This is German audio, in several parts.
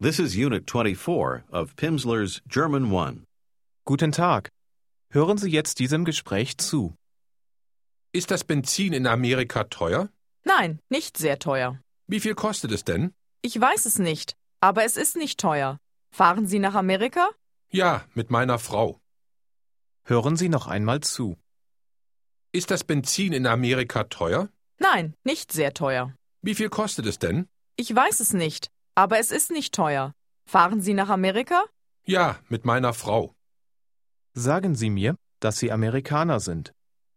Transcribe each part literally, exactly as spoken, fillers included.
This is Unit twenty-four of Pimsleur's German one. Guten Tag. Hören Sie jetzt diesem Gespräch zu. Ist das Benzin in Amerika teuer? Nein, nicht sehr teuer. Wie viel kostet es denn? Ich weiß es nicht, aber es ist nicht teuer. Fahren Sie nach Amerika? Ja, mit meiner Frau. Hören Sie noch einmal zu. Ist das Benzin in Amerika teuer? Nein, nicht sehr teuer. Wie viel kostet es denn? Ich weiß es nicht, aber es ist nicht teuer. Fahren Sie nach Amerika? Ja, mit meiner Frau. Sagen Sie mir, dass Sie Amerikaner sind.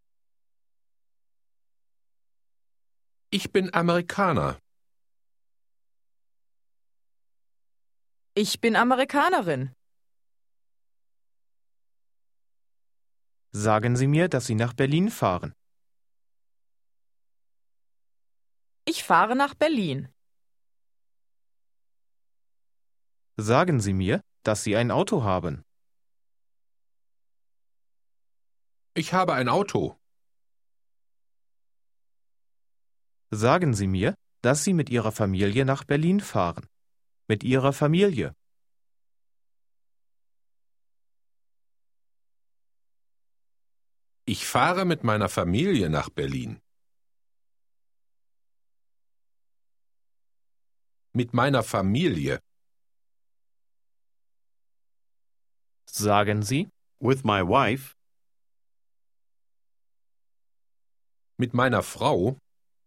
Ich bin Amerikaner. Ich bin Amerikanerin. Sagen Sie mir, dass Sie nach Berlin fahren. Ich fahre nach Berlin. Sagen Sie mir, dass Sie ein Auto haben. Ich habe ein Auto. Sagen Sie mir, dass Sie mit Ihrer Familie nach Berlin fahren. Mit Ihrer Familie. Ich fahre mit meiner Familie nach Berlin. Mit meiner Familie. Sagen Sie, With my wife, Mit meiner Frau.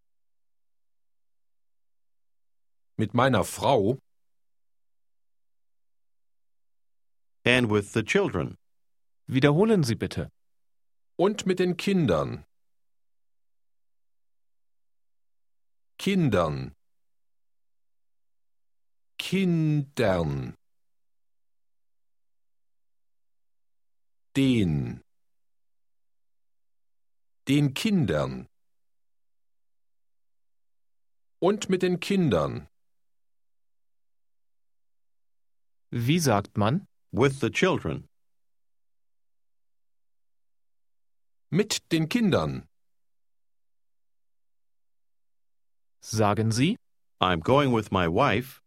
Mit meiner Frau. and with the children. wiederholen Sie bitte. Und mit den Kindern. Kindern. Kindern. Den. Den Kindern. Und mit den Kindern. Wie sagt man? With the children. Mit den Kindern. Sagen Sie, I'm going with my wife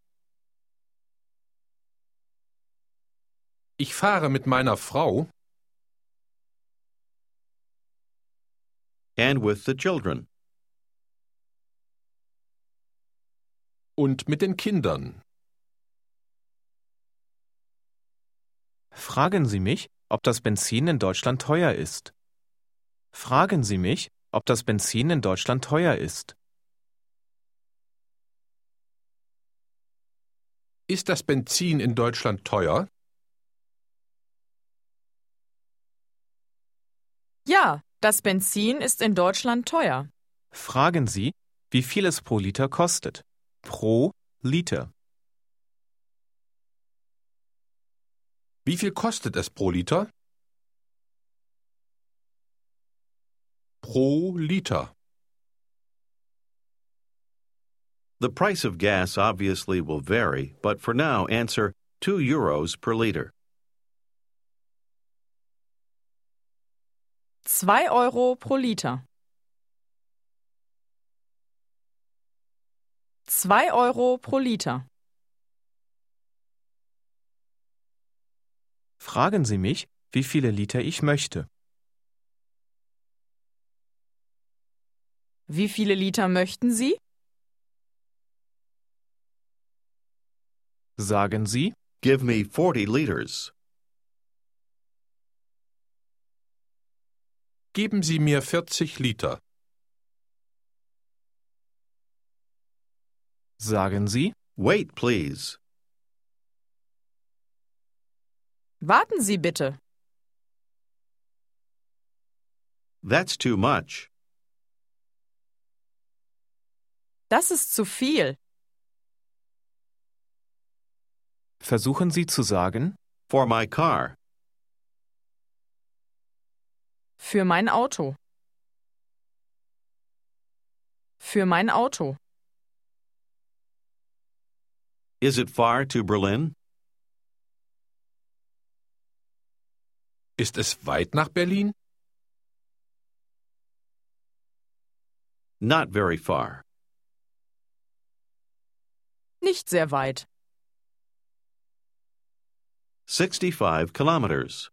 Ich fahre mit meiner Frau. and with the children. Und mit den Kindern. fragen Sie mich, ob das Benzin in Deutschland teuer ist. Fragen Sie mich, ob das Benzin in Deutschland teuer ist. Ist das Benzin in Deutschland teuer? Ja, das Benzin ist in Deutschland teuer. Fragen Sie, wie viel es pro Liter kostet. Pro Liter. Wie viel kostet es pro Liter? Pro Liter. The price of gas obviously will vary, but for now answer two euros per liter. Zwei Euro pro Liter. Zwei Euro pro Liter. Fragen Sie mich, wie viele Liter ich möchte. Wie viele Liter möchten Sie? Sagen Sie, Give me forty liters. Geben Sie mir vierzig Liter. sagen Sie, Wait, please. Warten Sie bitte. That's too much. Das ist zu viel. versuchen Sie zu sagen, For my car. Für mein Auto. Für mein Auto. Is it far to Berlin? Ist es weit nach Berlin? Not very far. Nicht sehr weit. sixty-five kilometers.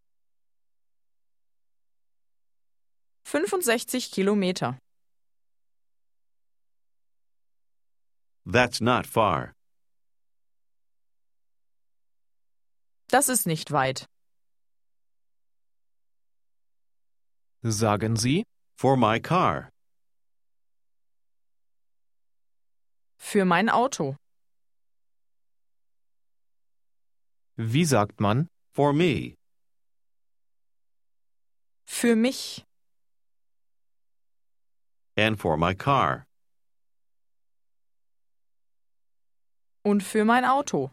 fünfundsechzig Kilometer. That's not far. Das ist nicht weit. Sagen Sie, For my car. Für mein Auto. wie sagt man, For me. Für mich. And for my car. Und für mein Auto.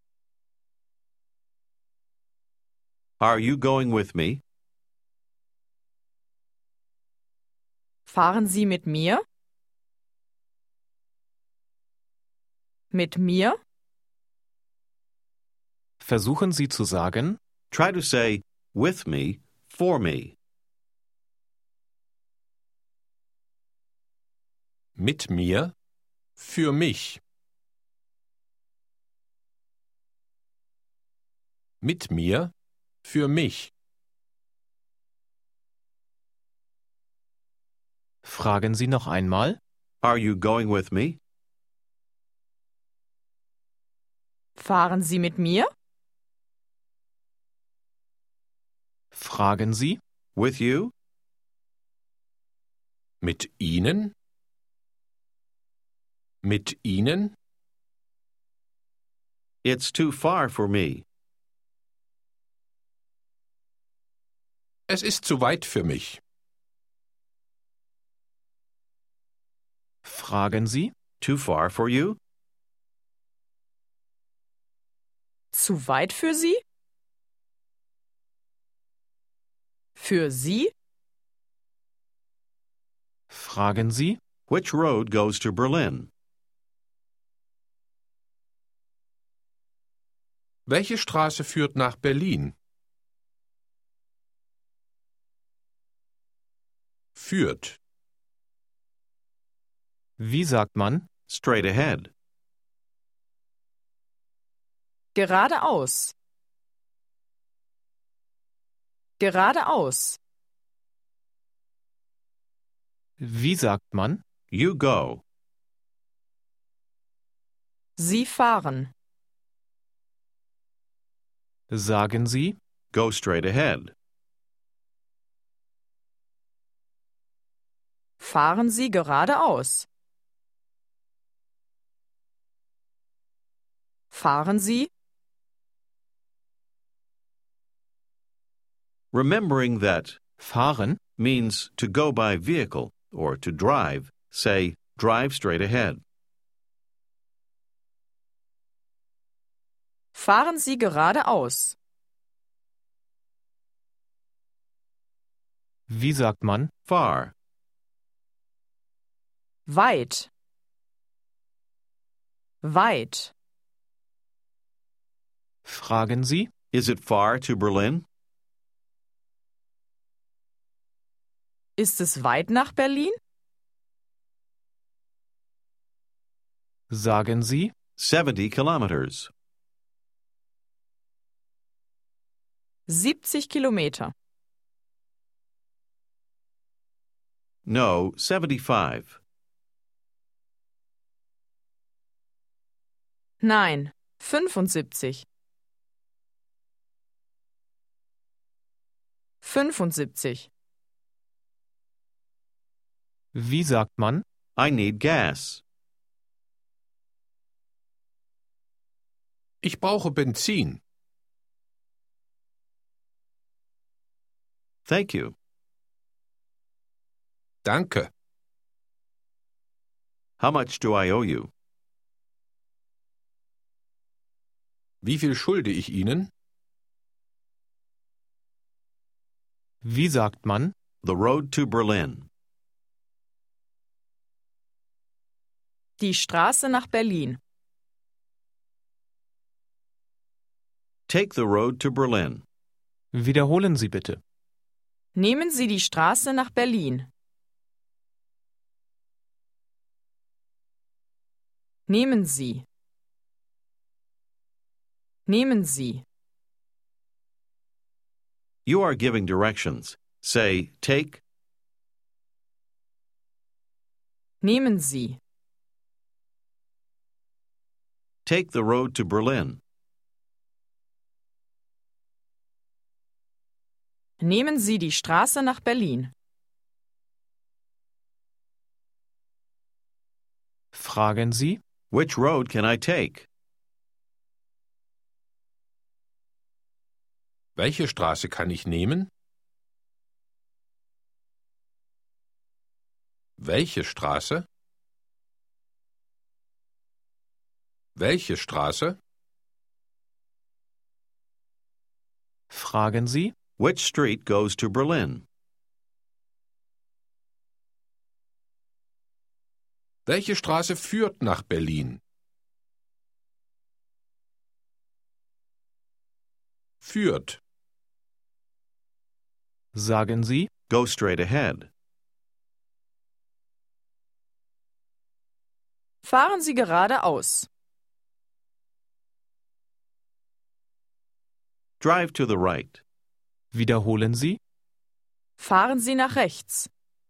Are you going with me? Fahren Sie mit mir? Mit mir? versuchen Sie zu sagen, Try to say with me, for me. Mit mir, für mich. Mit mir, für mich. fragen Sie noch einmal, Are you going with me? Fahren Sie mit mir? fragen Sie, With you? Mit Ihnen? Mit Ihnen? It's too far for me. Es ist zu weit für mich. fragen Sie, Too far for you? Zu weit für Sie? Für Sie? fragen Sie, Which road goes to Berlin? Welche Straße führt nach Berlin? Führt. wie sagt man, Straight ahead. Geradeaus. Geradeaus. wie sagt man, You go. Sie fahren. sagen Sie, Go straight ahead. Fahren Sie geradeaus. Fahren Sie? Remembering that fahren, means to go by vehicle or to drive, say, drive straight ahead. Fahren Sie geradeaus. wie sagt man, Far. Weit. Weit. fragen Sie, Is it far to Berlin? Ist es weit nach Berlin? sagen Sie, seventy kilometers. siebzig Kilometer. No, seventy-five. Nein, fünfundsiebzig. fünfundsiebzig. wie sagt man, I need gas. Ich brauche Benzin. Thank you. Danke. How much do I owe you? Wie viel schulde ich Ihnen? wie sagt man, The road to Berlin. Die Straße nach Berlin. Take the road to Berlin. wiederholen Sie bitte, Nehmen Sie die Straße nach Berlin. Nehmen Sie. Nehmen Sie. You are giving directions. Say, take, Nehmen Sie. take the road to Berlin. Nehmen Sie die Straße nach Berlin. Fragen Sie, Which road can I take? Welche Straße kann ich nehmen? Welche Straße? Welche Straße? fragen Sie, Which street goes to Berlin? Welche Straße führt nach Berlin? Führt. sagen Sie, Go straight ahead. Fahren Sie geradeaus. Drive to the right. wiederholen Sie, Fahren Sie nach rechts.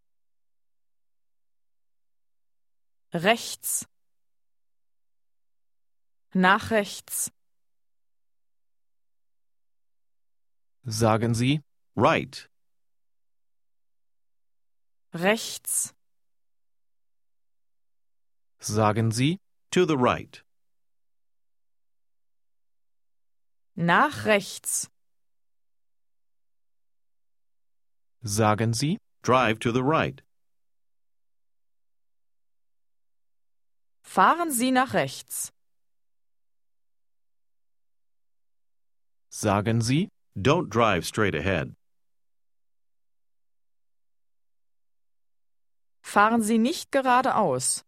Rechts. Nach rechts. sagen Sie, Right. Rechts. sagen Sie, To the right. Nach rechts. sagen Sie, Drive to the right. Fahren Sie nach rechts. sagen Sie, Don't drive straight ahead. Fahren Sie nicht geradeaus.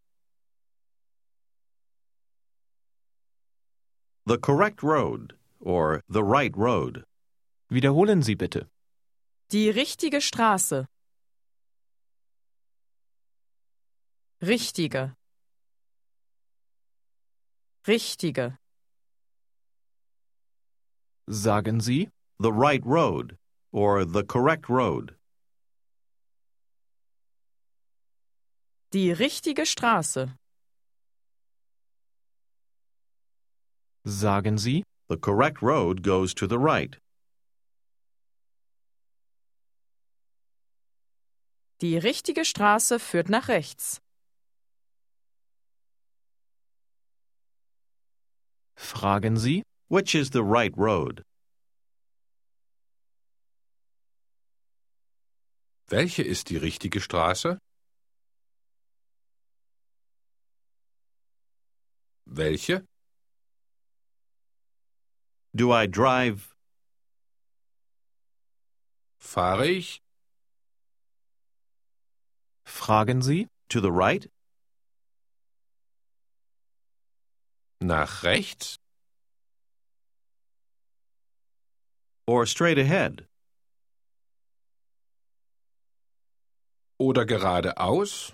The correct road, or the right road. wiederholen Sie bitte, Die richtige Straße. Richtige. Richtige. sagen Sie, The right road, or the correct road. Die richtige Straße. sagen Sie, The correct road goes to the right. Die richtige Straße führt nach rechts. fragen Sie, Which is the right road? Welche ist die richtige Straße? Welche? Do I drive? Fahre ich? fragen Sie, To the right? Nach rechts? Or straight ahead? Oder geradeaus?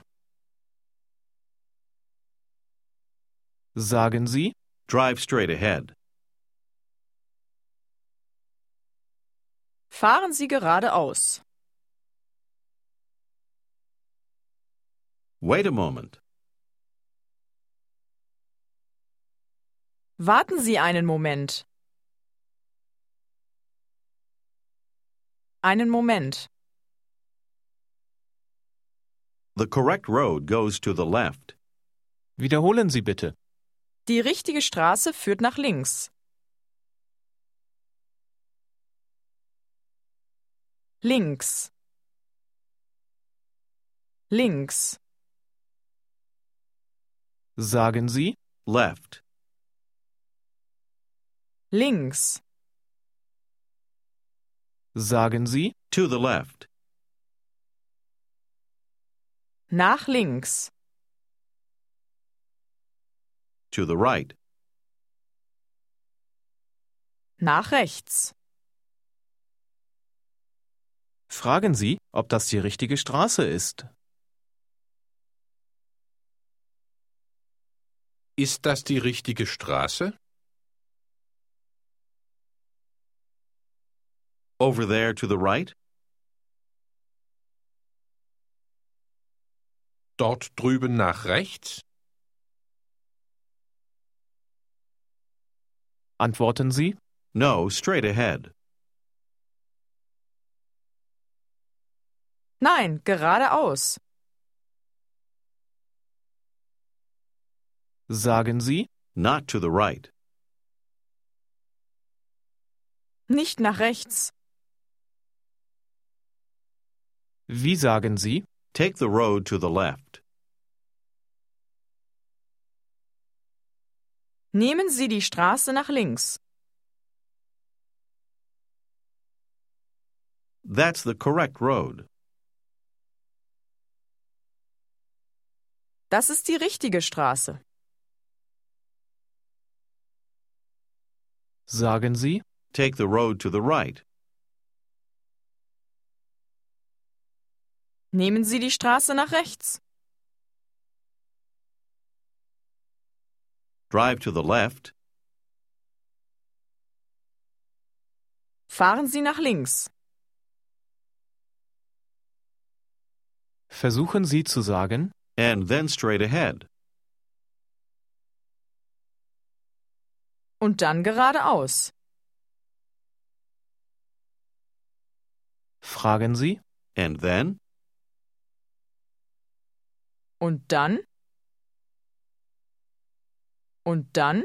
sagen Sie, Drive straight ahead. Fahren Sie geradeaus. Wait a moment. Warten Sie einen Moment. Einen Moment. The correct road goes to the left. wiederholen Sie bitte, Die richtige Straße führt nach links. Links. Links. sagen Sie, Left. Links. sagen Sie, To the left. Nach links. To the right. Nach rechts. fragen Sie, ob das die richtige Straße ist. Ist das die richtige Straße? Over there to the right? Dort drüben nach rechts? Antworten Sie. No, straight ahead. Nein, geradeaus. Sagen Sie. Not to the right. Nicht nach rechts. Wie sagen Sie? Take the road to the left. Nehmen Sie die Straße nach links. That's the correct road. Das ist die richtige Straße. Sagen Sie. Take the road to the right. Nehmen Sie die Straße nach rechts. Drive to the left. Fahren Sie nach links. Versuchen Sie zu sagen. And then straight ahead. Und dann geradeaus. Fragen Sie. And then? Und dann? Und dann?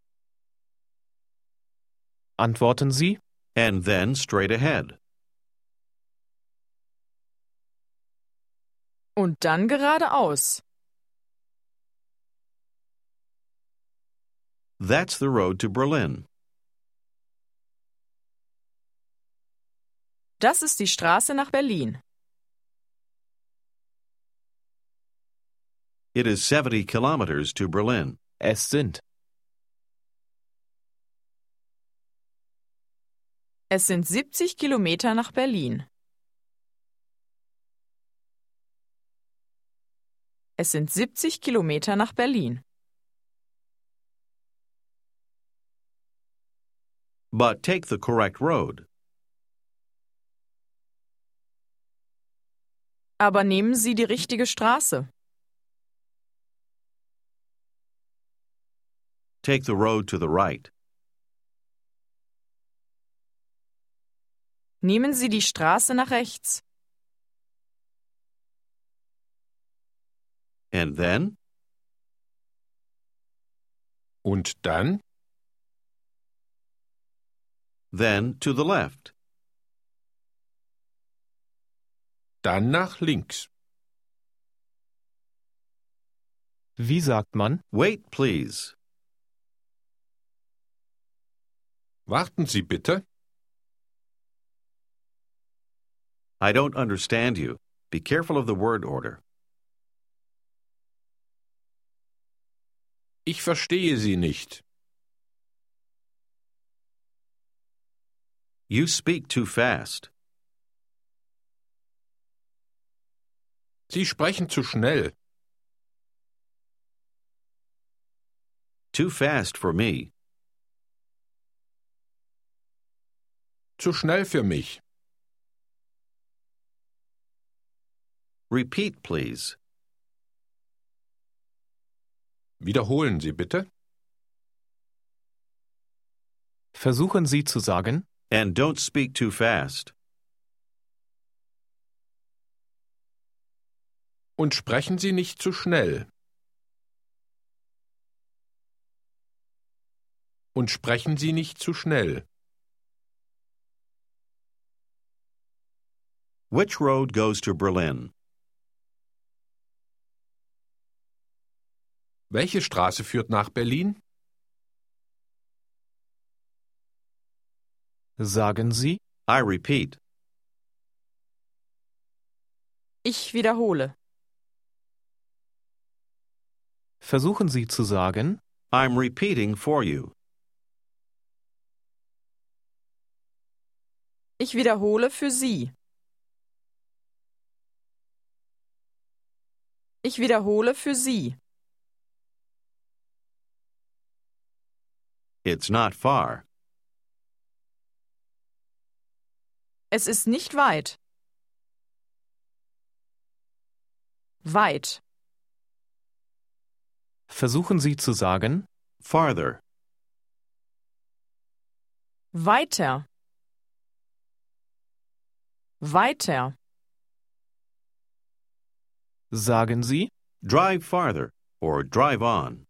Antworten Sie. And then straight ahead. Und dann geradeaus. That's the road to Berlin. Das ist die Straße nach Berlin. It is seventy kilometers to Berlin. Es sind. Es sind siebzig Kilometer nach Berlin. Es sind siebzig Kilometer nach Berlin. But take the correct road. Aber nehmen Sie die richtige Straße. Take the road to the right. Nehmen Sie die Straße nach rechts. And then? Und dann? Then to the left. Dann nach links. Wie sagt man? Wait, please. Warten Sie bitte. I don't understand you. Be careful of the word order. Ich verstehe Sie nicht. You speak too fast. Sie sprechen zu schnell. Too fast for me. Zu schnell für mich. Repeat, please. Wiederholen Sie bitte. Versuchen Sie zu sagen. And don't speak too fast. Und sprechen Sie nicht zu schnell. Und sprechen Sie nicht zu schnell. Which road goes to Berlin? Welche Straße führt nach Berlin? Sagen Sie. I repeat. Ich wiederhole. Versuchen Sie zu sagen. I'm repeating for you. Ich wiederhole für Sie. Ich wiederhole für Sie. It's not far. Es ist nicht weit. Weit. Versuchen Sie zu sagen, farther, Weiter. Weiter. sagen Sie, drive farther, or drive on.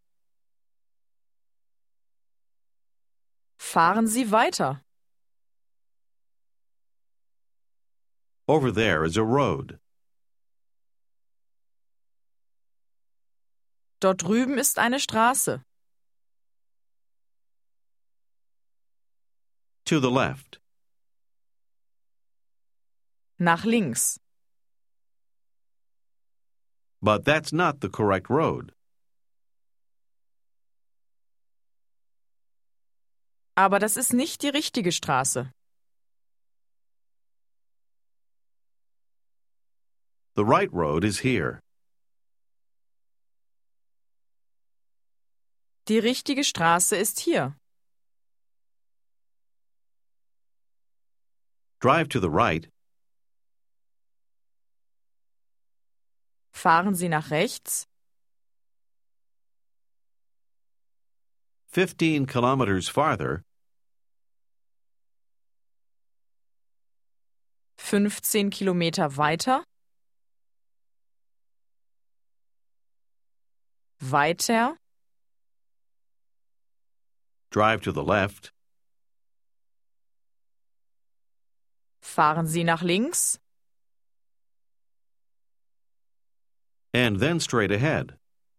Fahren Sie weiter. Over there is a road. Dort drüben ist eine Straße. To the left, Nach links. but that's not the correct road. Aber das ist nicht die richtige Straße. The right road is here. Die richtige Straße ist hier. Drive to the right, Fahren Sie nach rechts. fifteen kilometers farther, fünfzehn Kilometer weiter. Weiter. drive to the left, Fahren Sie nach links. and then straight ahead.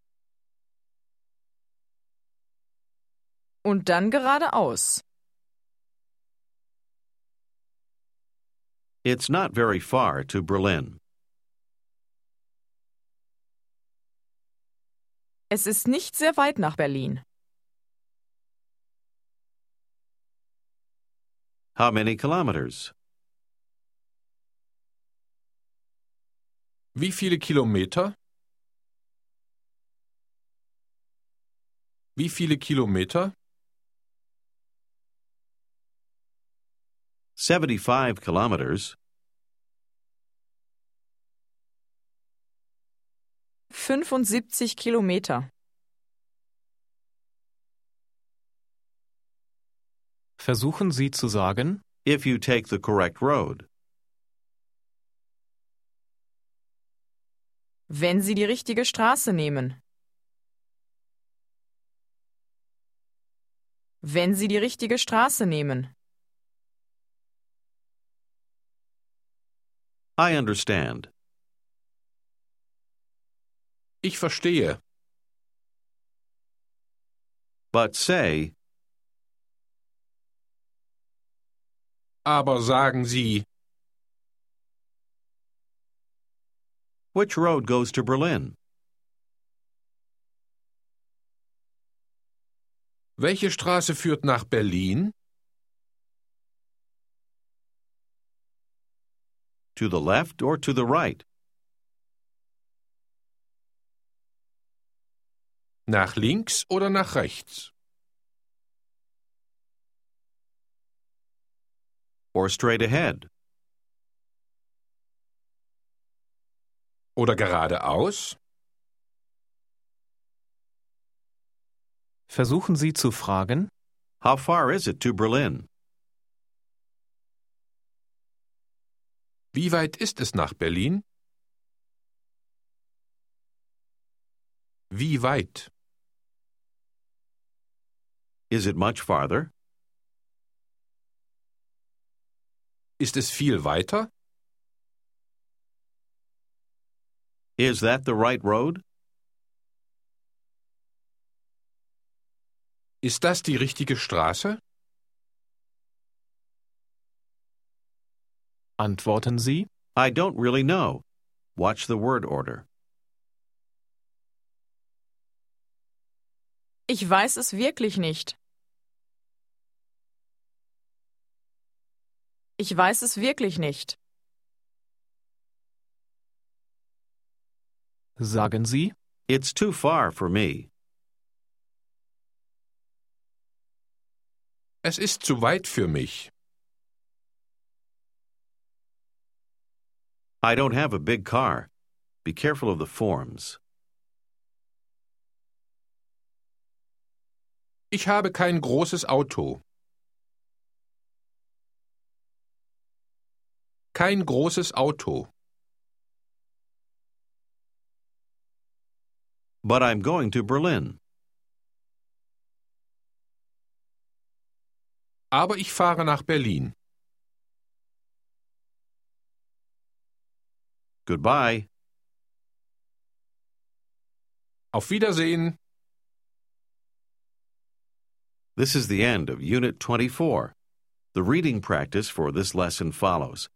Und dann geradeaus. It's not very far to Berlin. Es ist nicht sehr weit nach Berlin. How many kilometers? Wie viele Kilometer? Wie viele Kilometer? seventy-five kilometers, fünfundsiebzig Kilometer. versuchen Sie zu sagen, if you take the correct road. Wenn Sie die richtige Straße nehmen. Wenn Sie die richtige Straße nehmen. I understand. Ich verstehe. But say, Aber sagen Sie, which road goes to Berlin? welche Straße führt nach Berlin? To the left or to the right? Nach links oder nach rechts? Or straight ahead? Oder geradeaus? versuchen Sie zu fragen, How far is it to Berlin? Wie weit ist es nach Berlin? Wie weit? Is it much farther? Ist es viel weiter? Is that the right road? Ist das die richtige Straße? antworten Sie, I don't really know. Watch the word order. Ich weiß es wirklich nicht. Ich weiß es wirklich nicht. sagen Sie, It's too far for me. Es ist zu weit für mich. I don't have a big car. Be careful of the forms. Ich habe kein großes Auto. Kein großes Auto. But I'm going to Berlin. Aber ich fahre nach Berlin. Goodbye. Auf Wiedersehen. This is the end of Unit twenty-four. The reading practice for this lesson follows.